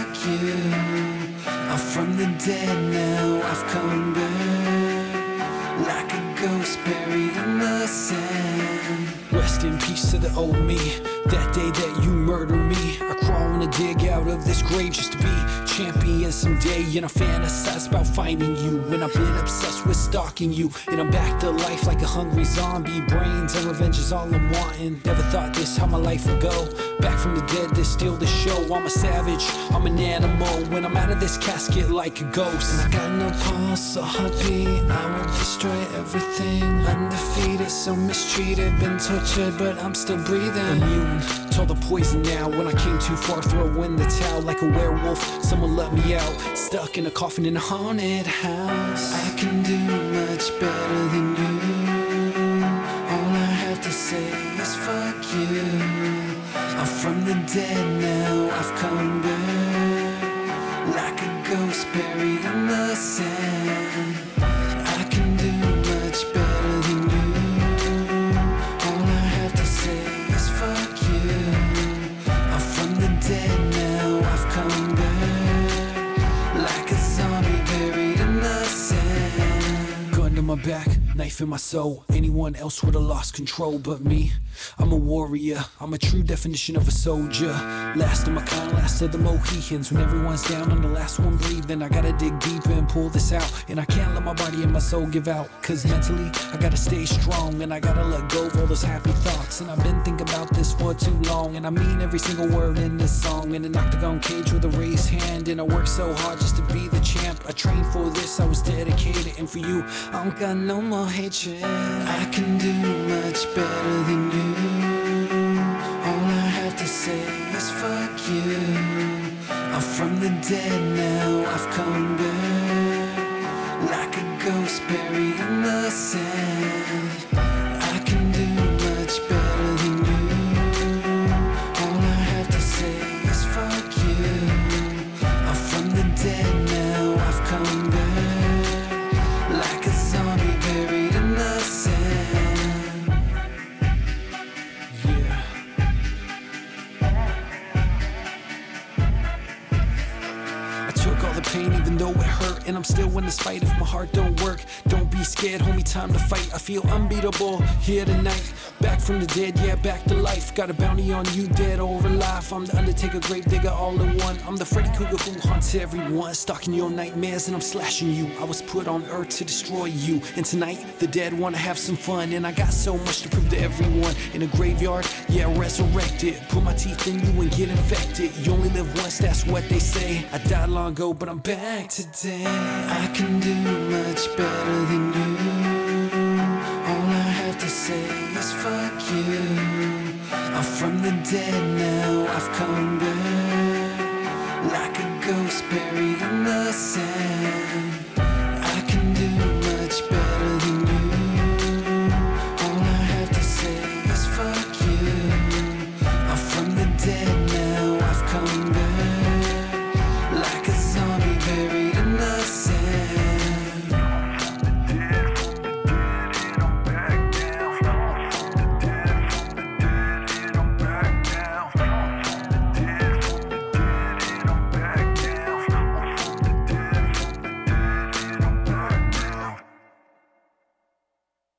fuck you. I'm from the dead now, I've come back, like a ghost buried in the sand. Rest in peace to the old me, that day that you murdered me. I crawl and I dig out of this grave just to be champion someday. And I fantasize about finding you, and I've been obsessed with stalking you. And I'm back to life like a hungry zombie. Brains and revenge is all I'm wanting. Never thought this how my life would go. Back from the dead to steal the show. I'm a savage, I'm an animal. When I'm out of this casket like a ghost. And I got no pulse or heartbeat, I will destroy everything. Undefeated, so mistreated, been tortured, but I'm still breathing. Immune to all the poison now. When I came too far, throw in the towel. Like a werewolf, someone let me out. Stuck in a coffin in a haunted house. I can do much better than you. All I have to say is fuck you. I'm from the dead now, I've come back, like a ghost buried in the sand. I can do much better than you. All I have to say is fuck you. I'm from the dead now, I've come back, like a zombie buried in the sand. Gun to my back, knife in my soul. Anyone else would've lost control but me. I'm a warrior, I'm a true definition of a soldier. Last of my kind, last of the Mohicans. When everyone's down, I'm the last one breathing. I gotta dig deep and pull this out, and I can't let my body and my soul give out. Cause mentally, I gotta stay strong, and I gotta let go of all those happy thoughts. And I've been thinking about this for too long, and I mean every single word in this song. In an octagon cage with a raised hand, and I worked so hard just to be the champ. I trained for this, I was dedicated, and for you, I don't got no more hatred. I can do much better than you. All I have to say is fuck you. I'm from the dead now, I've come back, like a ghost buried in the sand. I can do much better than you. All I have to say is fuck you. I'm from the dead now, I've come back, like a zombie buried in the sand. Pain, even though it hurt, and I'm still in this fight if my heart don't work. Don't be scared, homie, time to fight. I feel unbeatable here tonight. Back from the dead, yeah, back to life. Got a bounty on you, dead or alive. I'm the Undertaker, grave digger, all in one. I'm the Freddy Krueger who haunts everyone, stalking your nightmares, and I'm slashing you. I was put on earth to destroy you, and tonight the dead wanna have some fun. And I got so much to prove to everyone. In a graveyard, yeah, resurrected. Put my teeth in you and get infected. You only live once, that's what they say. I died long ago, but I'm back today. I can do much better than you. All I have to say is fuck you. I'm from the dead now, I've come back, like a ghost buried in the sand.